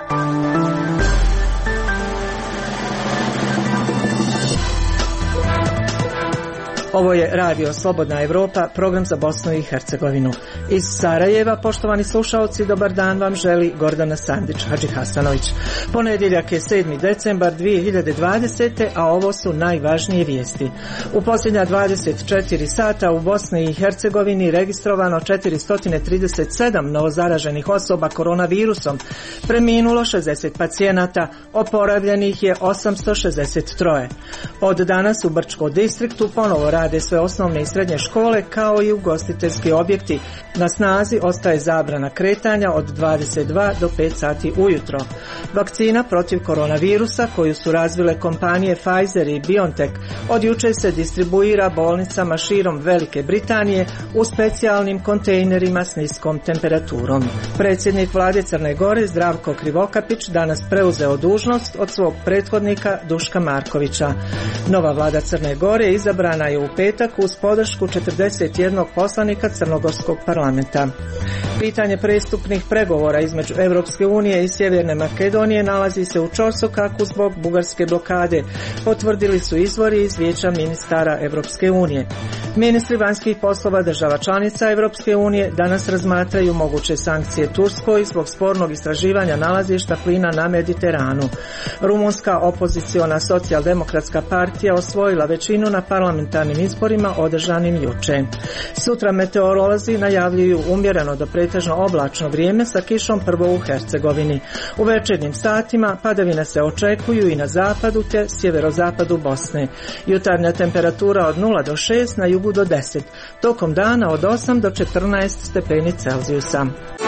Ovo je Radio Slobodna Evropa, program za Bosnu i Hercegovinu. Iz Sarajeva, poštovani slušalci, dobar dan vam želi Gordana Sandić-Hadžihasanović. Ponedjeljak je 7. decembar 2020. a ovo su najvažnije vijesti. U posljednja 24 sata u Bosni i Hercegovini registrovano 437 novozaraženih osoba koronavirusom, preminulo 60 pacijenata, oporavljenih je 863. Od danas u Brčkom distriktu ponovo rade sve osnovne i srednje škole kao i ugostiteljski objekti. Na snazi ostaje zabrana kretanja od 22 do 5 sati ujutro. Vakcina protiv koronavirusa koju su razvile kompanije Pfizer i BioNTech od jučer se distribuira bolnicama širom Velike Britanije u specijalnim kontejnerima s niskom temperaturom. Predsjednik vlade Crne Gore Zdravko Krivokapić danas preuzeo dužnost od svog prethodnika Duška Markovića. Nova vlada Crne Gore izabrana je u petak uz podršku 41 poslanika Crnogorskog parlamenta. Pitanje pristupnih pregovora između Europske unije i Sjeverne Makedonije nalazi se u ćorsokaku zbog bugarske blokade, potvrdili su izvori iz Vijeća ministara Europske unije. Ministri vanjskih poslova država članica Europske unije danas razmatraju moguće sankcije Turskoj zbog spornog istraživanja nalazišta plina na Mediteranu. Rumunska opoziciona socijaldemokratska partija osvojila većinu na parlamentarnim izborima održanim jučer. Sutra meteorolozi najavljuju umjereno do pretežno oblačno vrijeme sa kišom prvo u Hercegovini. U večernjim satima padavine se očekuju i na zapadu te sjeverozapadu Bosne. Jutarnja temperatura od 0 do 6, na jugu do 10. Tokom dana od 8 do 14 stepeni Celzijusa.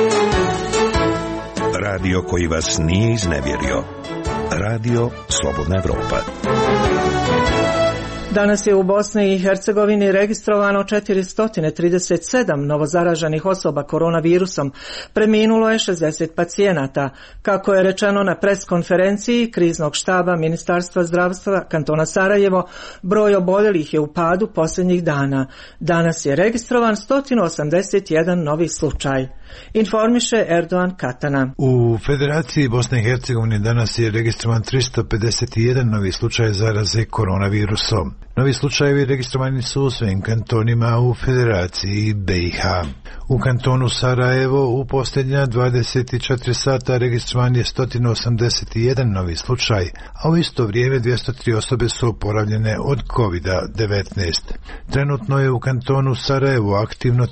Radio koji vas nije iznevjerio. Radio Slobodna Evropa. Danas je u Bosni i Hercegovini registrovano 437 novozaraženih osoba koronavirusom. Preminulo je 60 pacijenata. Kako je rečeno na preskonferenciji kriznog štaba Ministarstva zdravstva kantona Sarajevo, broj oboljelih je u padu posljednjih dana. Danas je registrovan 181 novi slučaj. Informiše Erdogan Katana. U Federaciji Bosne i Hercegovine danas je registrovan 351 novi slučaj zaraze koronavirusom. Novi slučajevi registrovani su u svim kantonima u Federaciji BiH. U kantonu Sarajevo u posljednja 24 sata registrovan je 181 novi slučaj, a u isto vrijeme 203 osobe su oporavljene od COVID-19. Trenutno je u kantonu Sarajevo aktivno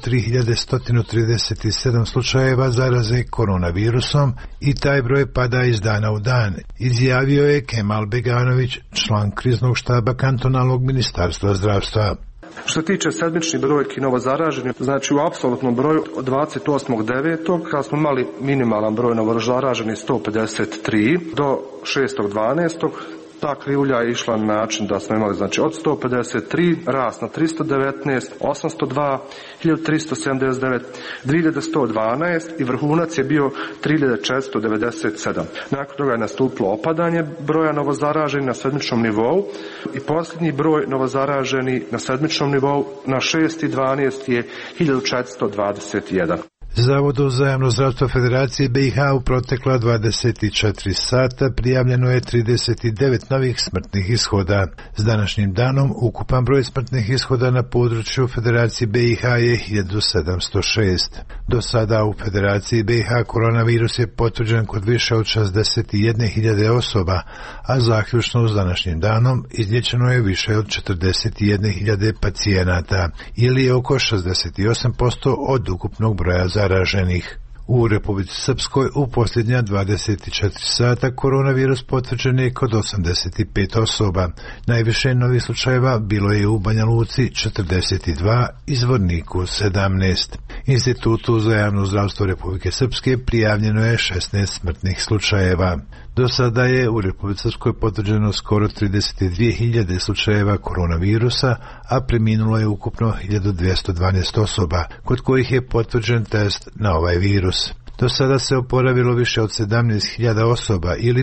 3137 slučajeva zaraze koronavirusom i taj broj pada iz dana u dan, izjavio je Kemal Beganović, član kriznog štaba kantonalnog ministarstva zdravstva. Što se tiče sedmičnih brojki novozaraženih, znači u apsolutnom broju od 28.9. kad smo imali minimalan broj novozaraženih 153 do 6.12. ta krivulja je išla na način da smo imali znači od 153 rast na 319, 802, 1379, 2112 i vrhunac je bio 3497. Nakon toga je nastupilo opadanje broja novozaraženih na sedmičnom nivou i posljednji broj novozaraženih na sedmičnom nivou na 6.12 je 1421. Zavodu za javno zdravstvo Federacije BiH u protekla 24 sata prijavljeno je 39 novih smrtnih ishoda. S današnjim danom ukupan broj smrtnih ishoda na području Federacije BiH je 1706. Do sada u Federaciji BiH koronavirus je potvrđen kod više od 61.000 osoba, a zaključno s današnjim danom izliječeno je više od 41.000 pacijenata ili oko 68% od ukupnog broja zaraženih. U Republici Srpskoj u posljednja 24 sata koronavirus potvrđen je kod 85 osoba. Najviše novih slučajeva bilo je u Banja Luci 42 i Zvorniku 17. Institutu za javno zdravstvo Republike Srpske prijavljeno je 16 smrtnih slučajeva. Do sada je u Republici Srpskoj potvrđeno skoro 32.000 slučajeva koronavirusa, a preminulo je ukupno 1212 osoba, kod kojih je potvrđen test na ovaj virus. Do sada se oporavilo više od 17.000 osoba ili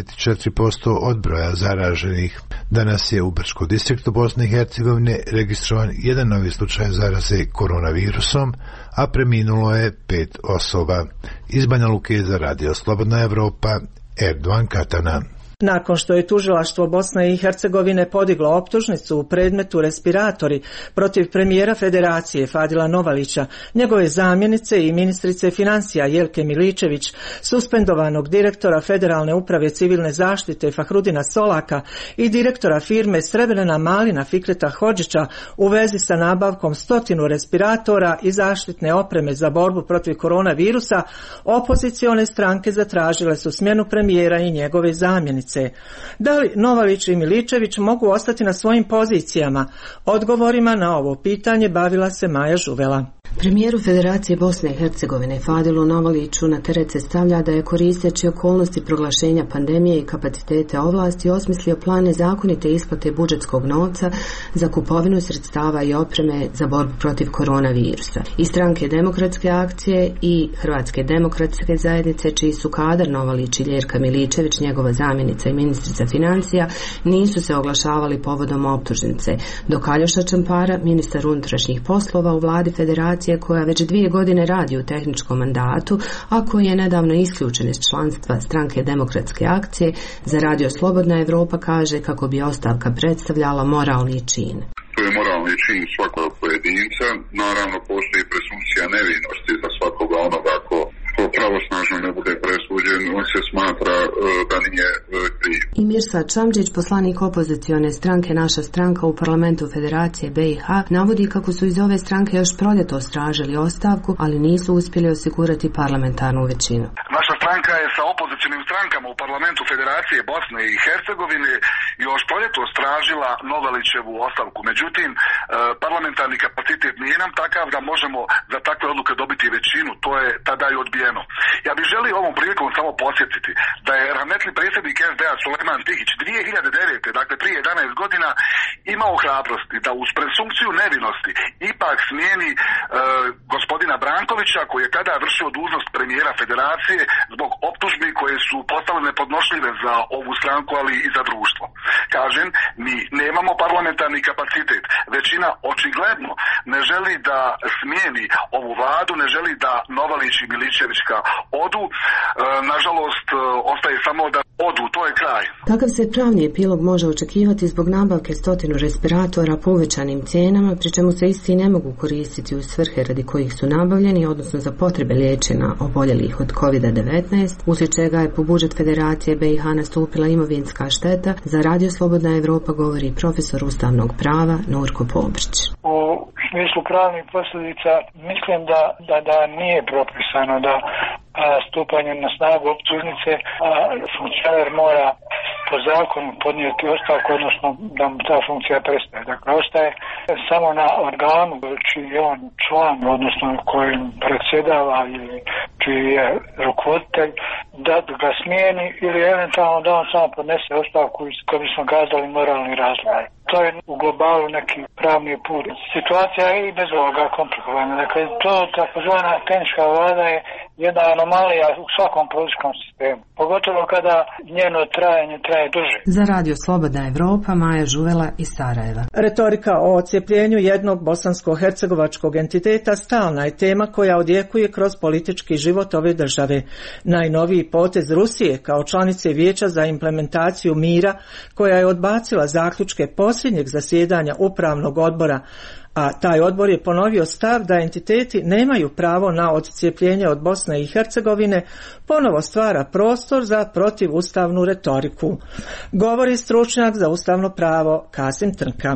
54% od broja zaraženih. Danas je u Brčkom distriktu Bosne i Hercegovine registrovan jedan novi slučaj zaraze koronavirusom, a preminulo je 5 osoba. Iz Banja Luke za Radio Slobodna Evropa, Erdovan Katana. Nakon što je tužilaštvo Bosne i Hercegovine podiglo optužnicu u predmetu respiratori protiv premijera Federacije Fadila Novalića, njegove zamjenice i ministrice financija Jelke Miličević, suspendovanog direktora Federalne uprave civilne zaštite Fahrudina Solaka i direktora firme Srebrena malina Fikreta Hodžića u vezi sa nabavkom 100 respiratora i zaštitne opreme za borbu protiv koronavirusa, opozicione stranke zatražile su smjenu premijera i njegove zamjenice. Da li Novalić i Miličević mogu ostati na svojim pozicijama? Odgovorima na ovo pitanje bavila se Maja Žuvela. Premijeru Federacije Bosne i Hercegovine Fadilu Novaliću na teret se stavlja da je koristeći okolnosti proglašenja pandemije i kapacitete ovlasti osmislio plan nezakonite isplate budžetskog novca za kupovinu sredstava i opreme za borbu protiv koronavirusa. I stranke Demokratske akcije i Hrvatske demokratske zajednice, čiji su kadar Novalić i Ljerka Miličević, njegova zamjenica i ministrica financija, nisu se oglašavali povodom optužnice, dok Aljoša Čampara, ministar unutrašnjih poslova u vladi Federacije, koja već 2 godine radi u tehničkom mandatu, a koji je nedavno isključen iz članstva stranke Demokratske akcije, za Radio Slobodna Evropa kaže kako bi ostavka predstavljala moralni čin. To je moralni čin svakog pojedinca. Naravno, postoji presumpcija nevinosti za svakoga onoga ko pravosnažno ne bude presuđen, on se smatra da nije kriv. I Mirsad Čamdžić, poslanik opozicione stranke Naša stranka u parlamentu Federacije BiH, navodi kako su iz ove stranke još proljetos tražili ostavku, ali nisu uspjeli osigurati parlamentarnu većinu. Naša stranka je sa opozicionim strankama u parlamentu Federacije Bosne i Hercegovine još proljetos tražila Novalićevu ostavku. Međutim, parlamentarni kapacitet nije nam takav da možemo za takve odluke dobiti većinu. To je tada i odbijeno. Ja bih želio ovom prilikom samo podsjetiti da je rahmetli predsjednik SDA Sulejman Tihić 2009. dakle prije 11 godina imao hrabrosti da uz presumpciju nevinosti ipak smijeni gospodina Brankovića, koji je tada vršio dužnost premijera Federacije zbog optužbi koje su postale nepodnošljive za ovu stranku, ali i za društvo. Kažem, mi nemamo parlamentarni kapacitet. Većina očigledno ne želi da smijeni ovu vladu, ne želi da Novalić i Miličevićka odu. Nažalost, ostaje samo da odu, to je kraj. Takav se pravni epilog može očekivati zbog nabavke 100 respiratora po uvećanim cijenama, pri čemu se isti ne mogu koristiti u svrhe radi kojih su nabavljeni, odnosno za potrebe liječenja oboljelih od COVID-19, uslijed čega je po budžet Federacije BiH nastupila imovinska šteta. Za Radio Slobodna Evropa govori profesor ustavnog prava Nurko Pobrić. U smislu pravnih posljedica mislim da nije propisano da stupanjem na snagu optužnice funkcioner mora po zakonu podnijeti ostavku, odnosno da mu ta funkcija prestaje. Dakle, ostaje samo na organu čiji je on član, odnosno kojim predsjedava ili čiji je rukovoditelj, da ga smijeni ili eventualno da on samo podnese ostavku iz koji bismo kazali moralni razlog. To je u globalu neki pravni put. Situacija je i bez ovoga komplikovana. Dakle, to takozvana tehnička vlada je jedna anomalija u svakom političkom sistemu. Pogotovo kada njeno trajanje traje duže. Za Radio Slobodna Evropa, Maja Žuvela iz Sarajeva. Retorika o ocijepljenju jednog bosansko-hercegovačkog entiteta stalna je tema koja odjekuje kroz politički život ove države. Najnoviji potez Rusije kao članice Vijeća za implementaciju mira, koja je odbacila zaključke posljednjeg zasjedanja upravnog odbora, a taj odbor je ponovio stav da entiteti nemaju pravo na odcijepljenje od Bosne i Hercegovine, ponovo stvara prostor za protivustavnu retoriku. Govori stručnjak za ustavno pravo Kasim Trnka.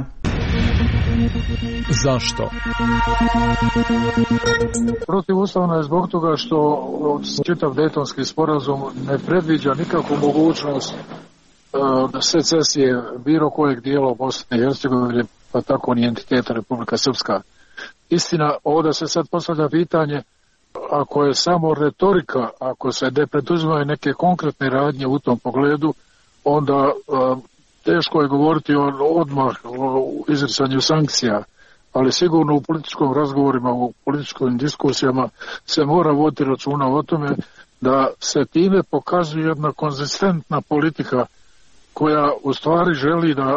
Zašto? Protivustavno je zbog toga što čitav Dejtonski sporazum ne predviđa nikakvu mogućnost secesije bilo kojeg dijela Bosne i Hercegovine, pa tako ni entiteta Republika Srpska. Istina, ovdje se sad postavlja pitanje, ako je samo retorika, ako se ne preduzimaju neke konkretne radnje u tom pogledu, onda teško je govoriti odmah o izricanju sankcija, ali sigurno u političkom razgovorima, u političkim diskusijama se mora voditi računa o tome da se time pokazuje jedna konzistentna politika koja u stvari želi da,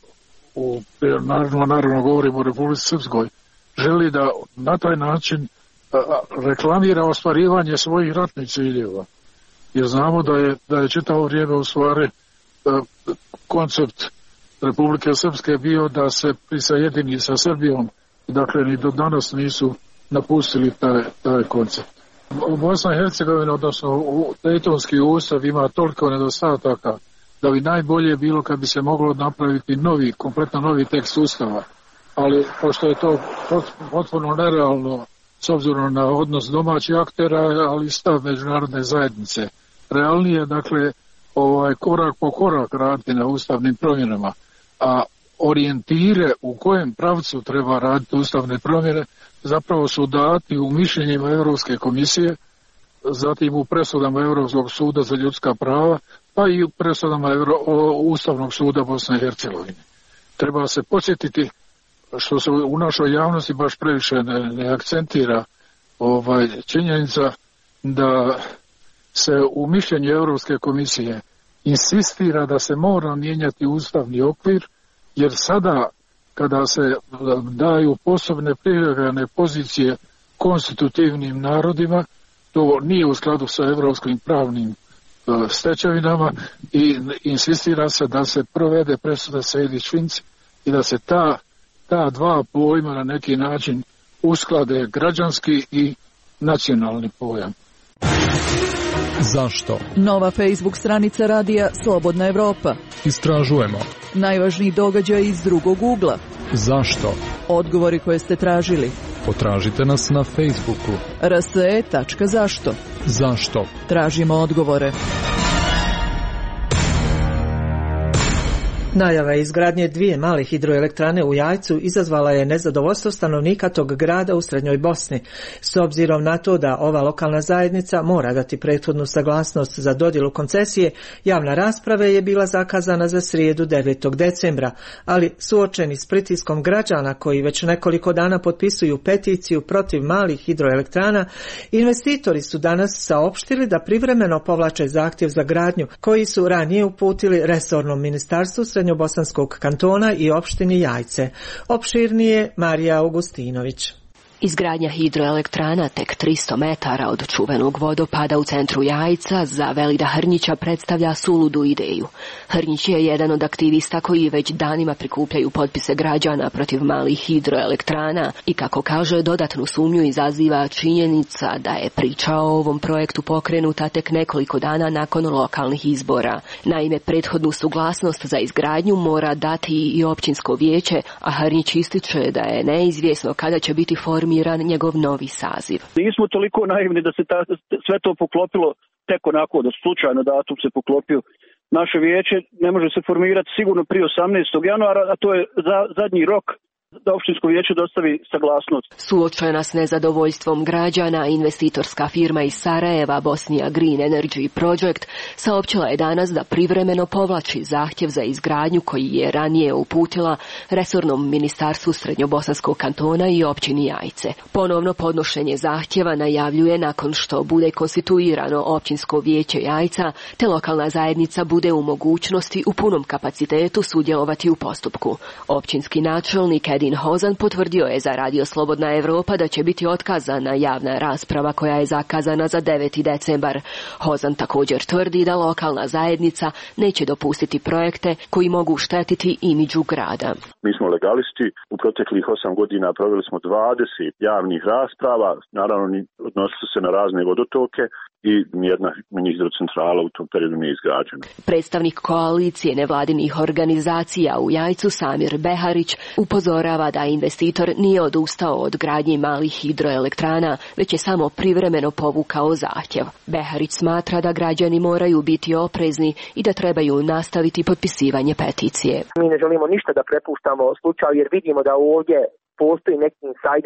naravno govorimo o Republici Srpskoj, želi da na taj način reklamira ostvarivanje svojih ratnih ciljeva. Jer znamo da je čitavo vrijeme u stvari koncept Republike Srpske bio da se prisajedini sa Srbijom, dakle ni do danas nisu napustili taj koncept. Bosna i Hercegovina, odnosno Dejtonski ustav ima toliko nedostataka da bi najbolje bilo kad bi se moglo napraviti kompletno novi tekst ustava, ali pošto je to potpuno nerealno s obzirom na odnos domaćih aktera, ali stav međunarodne zajednice. Realnije, dakle, korak po korak raditi na ustavnim promjenama, a orijentire u kojem pravcu treba raditi ustavne promjene zapravo su dati u mišljenjima Europske komisije, zatim u presudama Europskog suda za ljudska prava, pa i u presudama Ustavnog suda Bosne i Hercegovine. Treba se podsjetiti, što se u našoj javnosti baš previše ne akcentira, činjenica da se u mišljenju Europske komisije insistira da se mora mijenjati ustavni okvir, jer sada kada se daju posebne privilegirane pozicije konstitutivnim narodima, to nije u skladu sa europskim pravnim stečevinama i insistira se da se provede presuda Sejdić-Finci i da se ta dva pojma na neki način usklade građanski i nacionalni pojam. Zašto? Nova Facebook stranica radija Slobodna Evropa. Istražujemo. Najvažniji događaj iz drugog ugla. Zašto? Odgovori koje ste tražili. Potražite nas na Facebooku. rse.zašto. Zašto? Tražimo odgovore. Najava izgradnje 2 male hidroelektrane u Jajcu izazvala je nezadovoljstvo stanovnika tog grada u srednjoj Bosni. S obzirom na to da ova lokalna zajednica mora dati prethodnu saglasnost za dodjelu koncesije, javna rasprava je bila zakazana za srijedu 9. decembra, ali suočeni s pritiskom građana koji već nekoliko dana potpisuju peticiju protiv malih hidroelektrana, investitori su danas saopštili da privremeno povlače zahtjev za gradnju koji su ranije uputili resornom ministarstvu Srednjobosanskog kantona i opštini Jajce. Opširnije Marija Augustinović. Izgradnja hidroelektrana tek 300 metara od čuvenog vodopada u centru Jajca za Velida Hrnjića predstavlja suludu ideju. Hrnjić je jedan od aktivista koji već danima prikupljaju potpise građana protiv malih hidroelektrana i, kako kaže, dodatnu sumnju izaziva činjenica da je priča o ovom projektu pokrenuta tek nekoliko dana nakon lokalnih izbora. Naime, prethodnu suglasnost za izgradnju mora dati i općinsko vijeće, a Hrnjić ističe da je neizvjesno kada će biti njegov novi saziv. Nismo toliko naivni da se sve to poklopilo tek onako, da slučajno datum se poklopio. Naše vijeće ne može se formirati sigurno prije 18. januara, a to je zadnji rok da opštinsko vijeće dostavi saglasnost. Suočena s nezadovoljstvom građana, investitorska firma iz Sarajeva, Bosnia Green Energy Project, saopćila je danas da privremeno povlači zahtjev za izgradnju koji je ranije uputila resornom ministarstvu Srednjobosanskog kantona i općini Jajce. Ponovno podnošenje zahtjeva najavljuje nakon što bude konstituirano općinsko vijeće Jajca, te lokalna zajednica bude u mogućnosti u punom kapacitetu sudjelovati u postupku. Općinski načelnik Edin Hozan potvrdio je za Radio Slobodna Evropa da će biti otkazana javna rasprava koja je zakazana za 9. decembar. Hozan također tvrdi da lokalna zajednica neće dopustiti projekte koji mogu štetiti imidžu grada. Mi smo legalisti, u proteklih 8 godina proveli smo 20 javnih rasprava, naravno odnosili se na razne vodotoke i nijedna mini hidrocentrala u tom periodu nije izgrađena. Predstavnik koalicije nevladinih organizacija u Jajcu, Samir Beharić, upozorava da investitor nije odustao od gradnje malih hidroelektrana, već je samo privremeno povukao zahtjev. Beharić smatra da građani moraju biti oprezni i da trebaju nastaviti potpisivanje peticije. Mi ne želimo ništa da prepuštamo slučaju jer vidimo da ovdje postoji neki insajder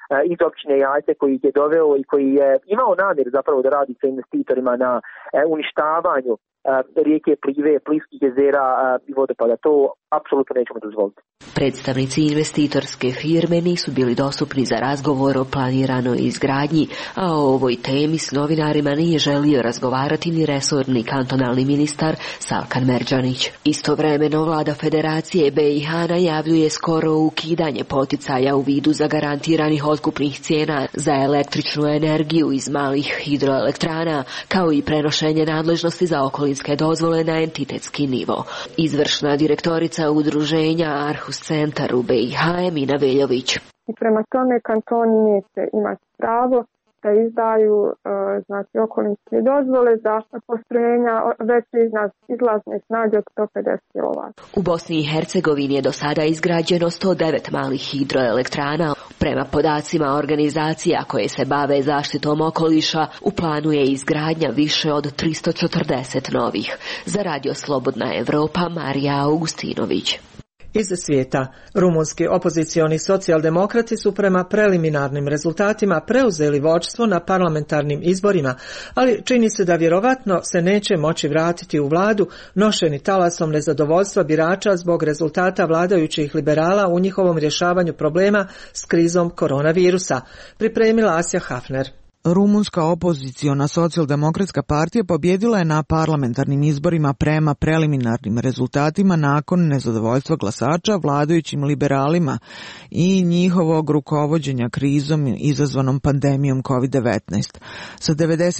iz općine Jajce koji ih je doveo i koji je imao namjeru zapravo da radi sa investitorima na uništavanju rijeke Plive, Plivskih jezera i vodopada. To apsolutno nećemo dozvoliti. Predstavnici investitorske firme nisu bili dostupni za razgovor o planiranoj izgradnji, a o ovoj temi s novinarima nije želio razgovarati ni resorni kantonalni ministar Salkan Merdžanić. Istovremeno vlada Federacije BiH najavljuje skoro ukidanje poticaja u vidu zagarantiranih otkupnih cijena za električnu energiju iz malih hidroelektrana, kao i prenošenje nadležnosti za okolinske dozvole na entitetski nivo. Izvršna direktorica udruženja Arhus Centar u BiH Emina Veljović. I prema tome kantoni neće imati pravo da izdaju okolinske dozvole za postrojenja veće izlazne snage od 150 kW. U Bosni i Hercegovini je do sada izgrađeno 109 malih hidroelektrana. Prema podacima organizacija koje se bave zaštitom okoliša, u planu je izgradnja više od 340 novih. Za Radio Slobodna Evropa, Marija Augustinović. Iz svijeta, rumunski opozicioni socijaldemokrati su prema preliminarnim rezultatima preuzeli vođstvo na parlamentarnim izborima, ali čini se da vjerovatno se neće moći vratiti u vladu nošeni talasom nezadovoljstva birača zbog rezultata vladajućih liberala u njihovom rješavanju problema s krizom koronavirusa. Pripremila Asja Hafner. Rumunska opoziciona socijaldemokratska partija pobjedila je na parlamentarnim izborima prema preliminarnim rezultatima nakon nezadovoljstva glasača vladajućim liberalima i njihovog rukovođenja krizom izazvanom pandemijom COVID-19. Sa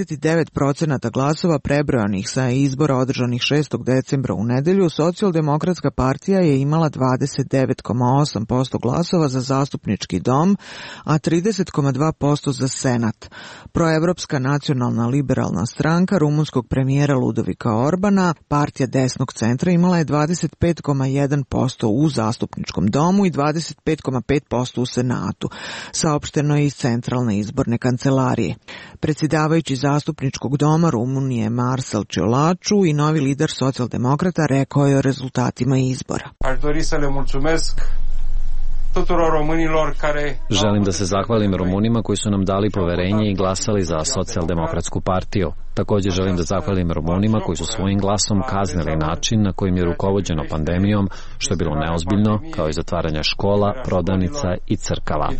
99% glasova prebrojanih sa izbora održanih 6. decembra u nedjelju, socijaldemokratska partija je imala 29,8% glasova za zastupnički dom, a 30,2% za senat. Proevropska nacionalna liberalna stranka rumunskog premijera Ludovika Orbana, partija desnog centra, imala je 25,1% u zastupničkom domu i 25,5% u senatu, saopšteno je iz centralne izborne kancelarije. Predsjedavajući zastupničkog doma Rumunije Marcel Ciolacu i novi lider socijaldemokrata rekao je o rezultatima izbora. Želim da se zahvalim Rumunima koji su nam dali poverenje i glasali za socijaldemokratsku partiju. Također želim da zahvalim Rumunima koji su svojim glasom kaznili način na kojim je rukovođeno pandemijom, što je bilo neozbiljno, kao i zatvaranje škola, prodavnica i crkava.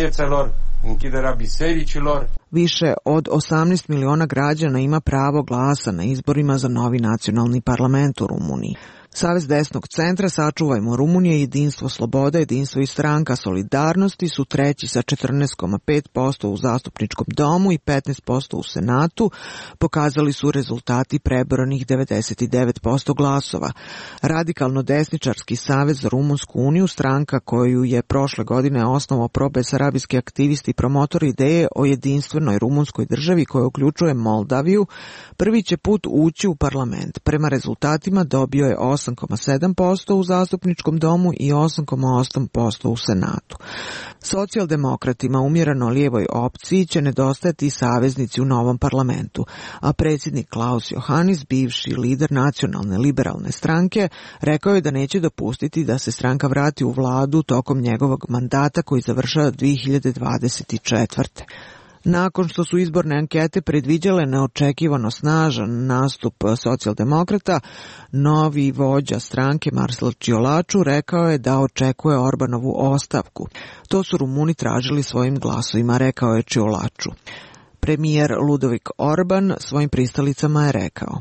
Više od 18 miliona građana ima pravo glasa na izborima za novi nacionalni parlament u Rumuniji. Savez desnog centra Sačuvajmo Rumunije, Jedinstvo sloboda, Jedinstvo i stranka Solidarnosti su treći sa 14,5% u zastupničkom domu i 15% u senatu, pokazali su rezultati prebrojanih 99% glasova. Radikalno desničarski savez za Rumunsku uniju, stranka koju je prošle godine osnovao probesarabijski aktivisti i promotor ideje o jedinstvenoj rumunskoj državi koja uključuje Moldaviju, prvi će put ući u parlament. Prema rezultatima dobio je 8,7% u zastupničkom domu i 8,8% u senatu. Socijaldemokratima, umjereno lijevoj opciji, će nedostajati saveznici u novom parlamentu, a predsjednik Klaus Johannis, bivši lider nacionalne liberalne stranke, rekao je da neće dopustiti da se stranka vrati u vladu tokom njegovog mandata koji završava 2024. Nakon što su izborne ankete predviđale neočekivano snažan nastup socijaldemokrata, novi vođa stranke Marcel Ciolacu rekao je da očekuje Orbanovu ostavku. To su Rumuni tražili svojim glasovima, rekao je Ciolacu. Premijer Ludovik Orban svojim pristalicama je rekao: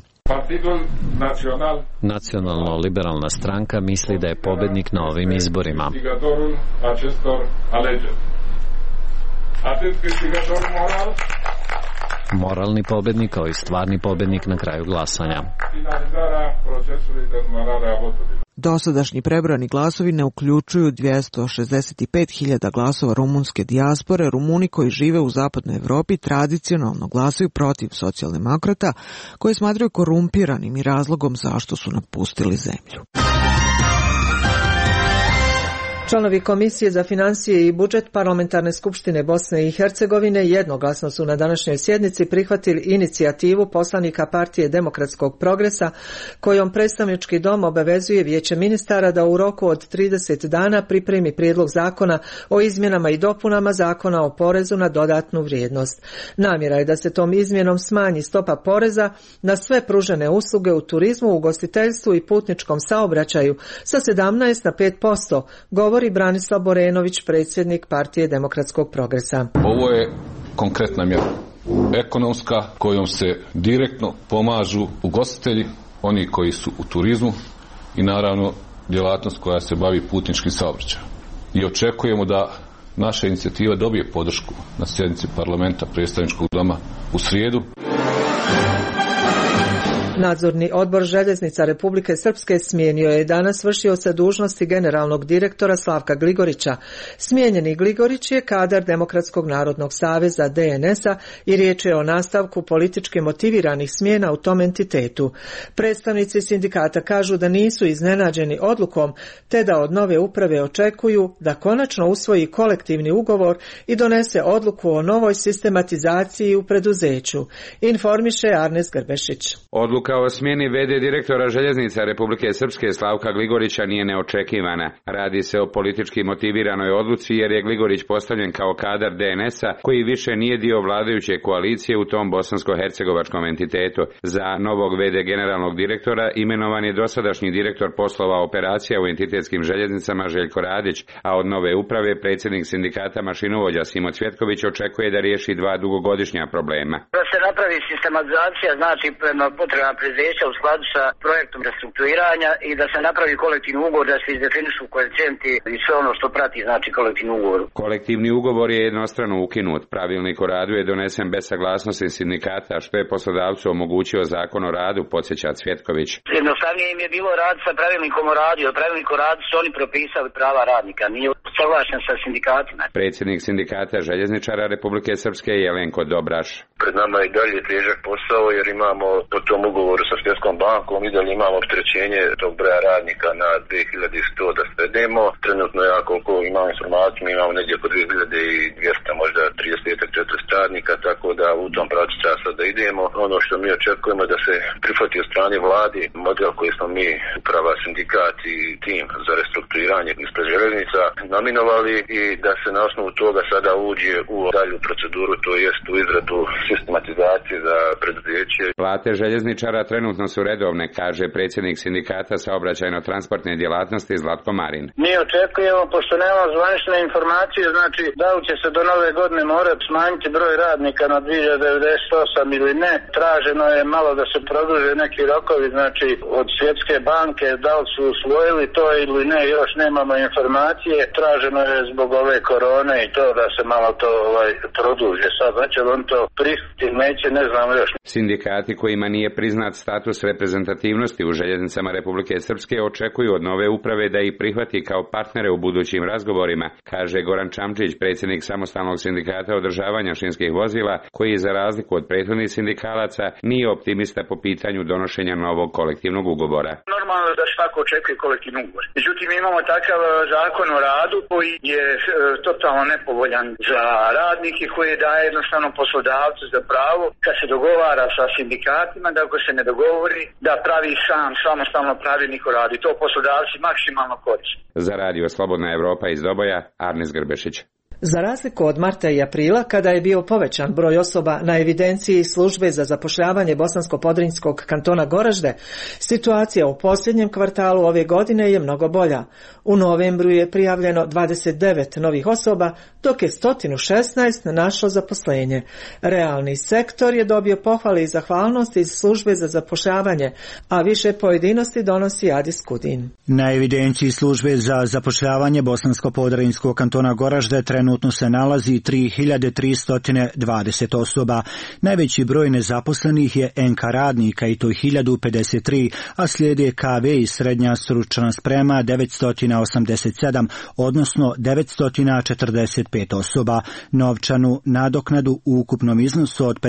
Nacionalno-liberalna stranka misli da je pobednik na ovim izborima. Moralni pobednik kao i stvarni pobednik na kraju glasanja. Dosadašnji prebrojani glasovi ne uključuju 265.000 glasova rumunske dijaspore. Rumuni koji žive u zapadnoj Evropi tradicionalno glasaju protiv socijaldemokrata, koje smatraju korumpiranim i razlogom zašto su napustili zemlju. Članovi Komisije za financije i budžet Parlamentarne skupštine Bosne i Hercegovine jednoglasno su na današnjoj sjednici prihvatili inicijativu poslanika Partije demokratskog progresa kojom predstavnički dom obavezuje Vijeće ministara da u roku od 30 dana pripremi prijedlog zakona o izmjenama i dopunama zakona o porezu na dodatnu vrijednost. Namjera je da se tom izmjenom smanji stopa poreza na sve pružene usluge u turizmu, ugostiteljstvu i putničkom saobraćaju sa 17 na 5%, govori Branislav Borenović, predsjednik Partije demokratskog progresa. Ovo je konkretna mjera ekonomska kojom se direktno pomažu ugostitelji, oni koji su u turizmu i naravno djelatnost koja se bavi putničkim saobraćajem. I očekujemo da naša inicijativa dobije podršku na sjednici parlamenta predstavničkog doma u srijedu. Nadzorni odbor Željeznica Republike Srpske smijenio je danas vršioca dužnosti generalnog direktora Slavka Gligorića. Smijenjeni Gligorić je kadar Demokratskog narodnog saveza DNS-a i riječ je o nastavku politički motiviranih smjena u tom entitetu. Predstavnici sindikata kažu da nisu iznenađeni odlukom, te da od nove uprave očekuju da konačno usvoji kolektivni ugovor i donese odluku o novoj sistematizaciji u preduzeću, informiše Arnes Grbešić. Odluka o smjeni VD direktora Željeznica Republike Srpske Slavka Gligorića nije neočekivana. Radi se o politički motiviranoj odluci jer je Gligorić postavljen kao kadar DNS-a koji više nije dio vladajuće koalicije u tom bosansko-hercegovačkom entitetu. Za novog VD generalnog direktora imenovan je dosadašnji direktor poslova operacija u entitetskim željeznicama Željko Radić, a od nove uprave predsjednik sindikata mašinovođa Simo Cvjetković očekuje da riješi dva dugogodišnja problema. Da se napravi sistematizacija, znači prema potrebama preduzeća u skladu sa projektom restrukturiranja i da se napravi kolektivni ugovor, da se izdefinišu koeficijenti i sve ono što prati znači kolektivni ugovor. Kolektivni ugovor je jednostrano ukinut. Pravilnik o radu je donesen bez saglasnosti sindikata, što je poslodavcu omogućio Zakon o radu, podsjeća Cvjetković. Jednostavnije im je bilo raditi sa pravilnikom o radu, jer pravilnik o radu su oni propisali prava radnika, nije saglašen sa sindikatima. Predsjednik sindikata željezničara Republike Srpske Jelenko Dobraš. Pred nama je dalje težak posao jer imamo po tom ugovoru sa Svjetskom bankom i dalje imamo opterećenje tog broja radnika na 2100 da svedemo. Trenutno ja koliko imam informaciju, mi imamo negdje oko 2200, možda 30-40 radnika, tako da u tom pravcu sada da idemo. Ono što mi očekujemo da se prihvati od strane vladi model koji smo mi, uprava, sindikat i tim za restrukturiranje ispred željeznica nominovali i da se na osnovu toga sada uđe u dalju proceduru, to jest u izradu sistematizacije za preduzeće. Plate željezničara trenutno su redovne, kaže predsjednik sindikata saobraćajno-transportne djelatnosti Zlatko Marin. Mi očekujemo, pošto nemamo zvanične informacije, znači da li će se do nove godine morati smanjiti broj radnika na 2098 ili ne. Traženo je malo da se produže neki rokovi, znači od Svjetske banke, da li su usvojili to ili ne, još nemamo informacije. Traženo je zbog ove korone i to da se malo to produže. Sad, znači on to prihvati, neće, ne znamo još. Sindikati kojima nije priznat status reprezentativnosti u željeznicama Republike Srpske očekuju od nove uprave da ih prihvati kao partnere u budućim razgovorima, kaže Goran Čamčić, predsjednik samostalnog sindikata održavanja šinskih vozila, koji za razliku od prethodnih sindikalaca nije optimista po pitanju donošenja novog kolektivnog ugovora. Normalno da svako očekuje kolektivni ugovor. Međutim, imamo takav zakon o radu koji je totalno nepovoljan za radnike, koji daje jednostavno poslodavcu za pravo kad se dogovara sa sindikatima, da ako se ne dogovori, da pravi samostalno pravilnik o radu. To poslodavci maksimalno koriste. Za radio Slobodna Evropa iz Doboja, Arnes Grbešić. Za razliku od marta i aprila, kada je bio povećan broj osoba na evidenciji službe za zapošljavanje Bosansko-Podrinjskog kantona Goražde, situacija u posljednjem kvartalu ove godine je mnogo bolja. U novembru je prijavljeno 29 novih osoba, dok je 116 našlo zaposlenje. Realni sektor je dobio pohvale i zahvalnosti iz službe za zapošljavanje, a više pojedinosti donosi Adis Kudin. Na evidenciji službe za zapošljavanje Bosansko-Podrinjskog kantona Goražde trenutno trenutno se nalazi 3320 osoba. Najveći broj nezaposlenih je NK radnika i to 1053, a slijede KV i srednja stručna sprema 987, odnosno 945 osoba. Novčanu nadoknadu u ukupnom iznosu od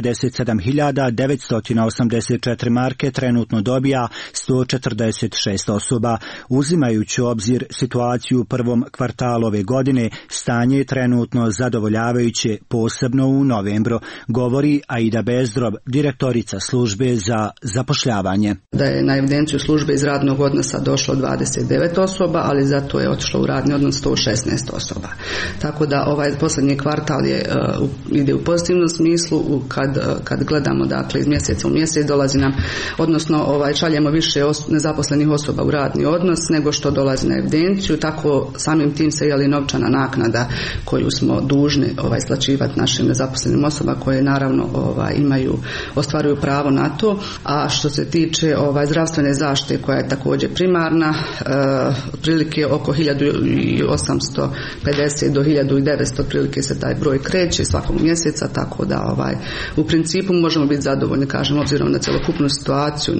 57.984 marke trenutno dobija 146 osoba. Uzimajući u obzir situaciju u prvom kvartalu ove godine, stanje je trenutno zadovoljavajuće, posebno u novembru, govori Aida Bezdrov, direktorica službe za zapošljavanje. Da je na evidenciju službe iz radnog odnosa došlo 29 osoba, ali zato je otišlo u radni odnos 116 osoba. Tako da ovaj posljednji kvartal ide u pozitivnom smislu. Kad gledamo, dakle, iz mjeseca u mjesec dolazi nam, odnosno šaljemo više nezaposlenih osoba u radni odnos nego što dolazi na evidenciju, tako samim tim se novčana naknada koju smo dužni isplaćivati našim nezaposlenim osobama koje naravno ostvaruju pravo na to. A što se tiče zdravstvene zaštite koja je također primarna, otprilike oko 1850 do 1900 otprilike se taj broj kreće svakog mjeseca, tako da u principu možemo biti zadovoljni, kažem, obzirom na cjelokupnu situaciju,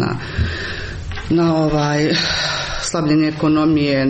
na slabljenje ekonomije,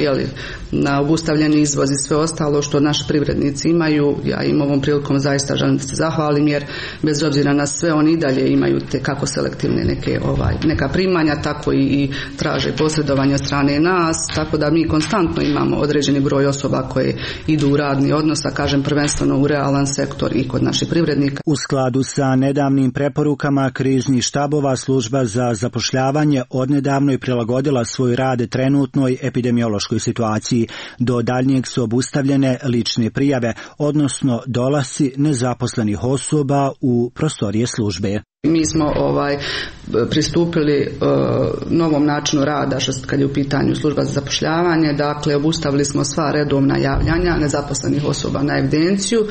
na obustavljeni izvoz i sve ostalo što naši privrednici imaju. Ja im ovom prilikom zaista želim da se zahvalim, jer bez obzira na sve oni i dalje imaju te kako selektivne neka primanja, tako i traže posredovanje od strane nas, tako da mi konstantno imamo određeni broj osoba koje idu u radni odnos, a kažem prvenstveno u realan sektor i kod naših privrednika. U skladu sa nedavnim preporukama kriznih štabova, služba za zapošljavanje odnedavno je prilagodila svoj rad trenutnoj epidemiološkoj situaciji. Do daljnjeg su obustavljene lične prijave, odnosno dolasci nezaposlenih osoba u prostorije službe. Mi smo pristupili novom načinu rada kad je u pitanju služba za zapošljavanje, dakle obustavili smo sva redovna javljanja nezaposlenih osoba na evidenciju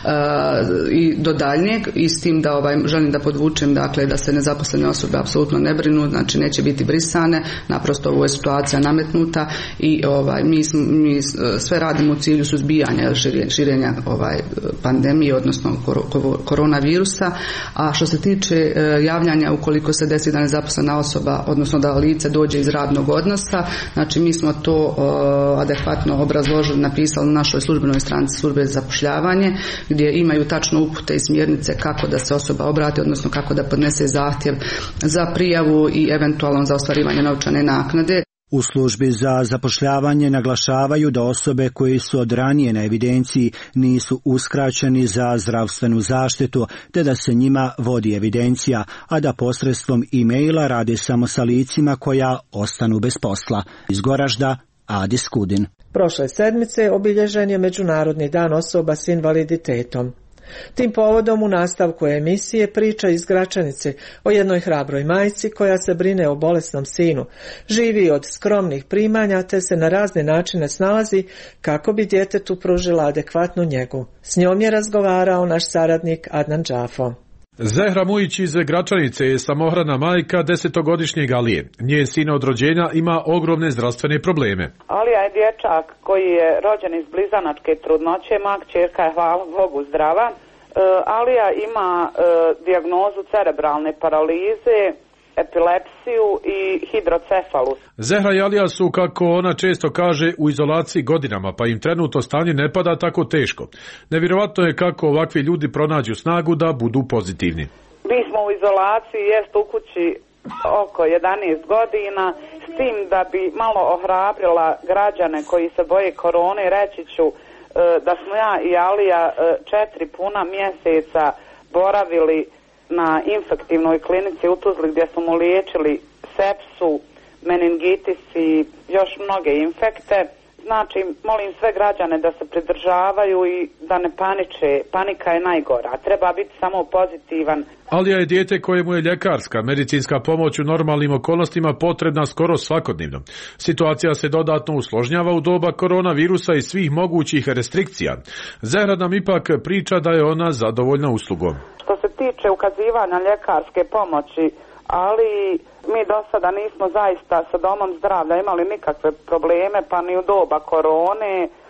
i do daljnjeg, i s tim da želim da podvučem, dakle, da se nezaposlene osobe apsolutno ne brinu, znači neće biti brisane, naprosto ovo je situacija nametnuta i mi sve radimo u cilju suzbijanja širenja pandemije, odnosno koronavirusa. A što se tiče javljanja ukoliko se desi da nezaposlena osoba, odnosno da lice dođe iz radnog odnosa, znači mi smo to adekvatno obrazložili, napisali na našoj službenoj stranici službe za zapošljavanje, gdje imaju tačno upute i smjernice kako da se osoba obrati, odnosno kako da podnese zahtjev za prijavu i eventualno za ostvarivanje novčane naknade. U službi za zapošljavanje naglašavaju da osobe koji su od ranije na evidenciji nisu uskraćeni za zdravstvenu zaštitu, te da se njima vodi evidencija, a da posredstvom e-maila rade samo sa licima koja ostanu bez posla. Iz Goražda, Adis Kudin. Prošle sedmice obilježen je Međunarodni dan osoba s invaliditetom. Tim povodom u nastavku emisije priča iz Gračanice o jednoj hrabroj majci koja se brine o bolesnom sinu, živi od skromnih primanja te se na razne načine snalazi kako bi djetetu pružila adekvatnu njegu. S njom je razgovarao naš saradnik Adnan Džafo. Zehra Mujić iz Gračanice je samohrana majka 10-godišnjeg Alije. Njen sin od rođenja ima ogromne zdravstvene probleme. Alija je dječak koji je rođen iz blizanačke trudnoće, kćerka je, hvala Bogu, zdrava. Alija ima dijagnozu cerebralne paralize, epilepsiju i hidrocefalus. Zehra i Alija su, kako ona često kaže, u izolaciji godinama, pa im trenutno stanje ne pada tako teško. Nevjerovatno je kako ovakvi ljudi pronađu snagu da budu pozitivni. Mi smo u izolaciji, jest u kući oko 11 godina, s tim da bi malo ohrabrila građane koji se boje korone, reći ću da smo ja i Alija 4 puna mjeseca boravili na infektivnoj klinici u Tuzli gdje smo mu liječili sepsu, meningitis i još mnoge infekte. Znači, molim sve građane da se pridržavaju i da ne paniče. Panika je najgora. Treba biti samo pozitivan. Alija je dijete kojemu je ljekarska, medicinska pomoć u normalnim okolnostima potrebna skoro svakodnevno. Situacija se dodatno usložnjava u doba koronavirusa i svih mogućih restrikcija. Zehra nam ipak priča da je ona zadovoljna uslugom. Što se tiče ukazivanja ljekarske pomoći, ali mi do sada nismo zaista sa domom zdravlja imali nikakve probleme, pa ni u doba korone.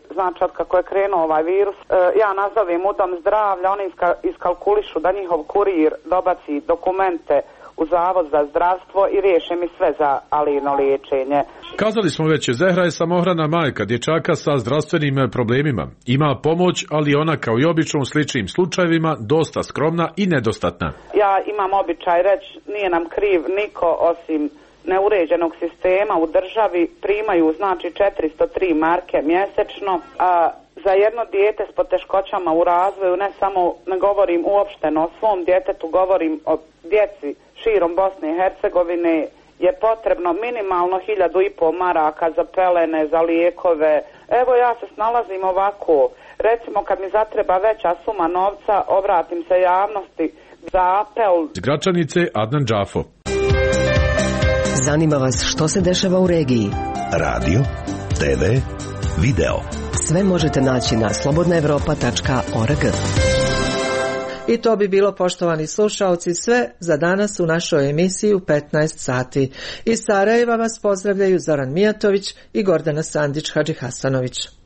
znači od kako je krenuo ovaj virus, ja nazovem u dom zdravlja, oni iskalkulišu da njihov kurir dobaci dokumente u Zavod za zdravstvo i riješe mi sve za Alino liječenje. Kazali smo već, Zehra je samohrana majka dječaka sa zdravstvenim problemima. Ima pomoć, ali ona kao i obično u sličnim slučajevima dosta skromna i nedostatna. Ja imam običaj reći, nije nam kriv niko osim neuređenog sistema u državi, primaju znači 403 marke mjesečno, a za jedno dijete s poteškoćama u razvoju, ne govorim uopšteno o svom djetetu, govorim o djeci širom Bosne i Hercegovine, je potrebno minimalno 1.500 maraka za pelene, za lijekove. Evo ja se snalazim ovako, recimo kad mi zatreba veća suma novca, obratim se javnosti za apel. Z Gračanice Adnan Džafo. Zanima vas što se dešava u regiji? Radio, TV, video. Sve možete naći na slobodnaevropa.org. I to bi bilo, poštovani slušaoci, sve za danas u našoj emisiji u 15 sati. Iz Sarajeva vas pozdravljaju Zoran Mijatović i Gordana Sandić Hadžihasanović.